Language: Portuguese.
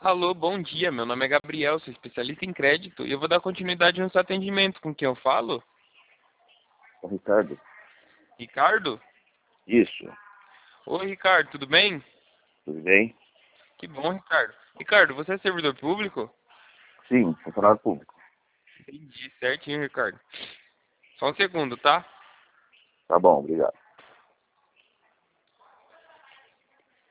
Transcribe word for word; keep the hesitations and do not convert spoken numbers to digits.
Alô, bom dia. Meu nome é Gabriel, sou especialista em crédito e eu vou dar continuidade no seu atendimento. Com quem eu falo? Ô, Ricardo. Ricardo? Isso. Oi, Ricardo, tudo bem? Tudo bem? Que bom, Ricardo. Ricardo, você é servidor público? Sim, funcionário público. Entendi, certinho, Ricardo. Só um segundo, tá? Tá bom, obrigado.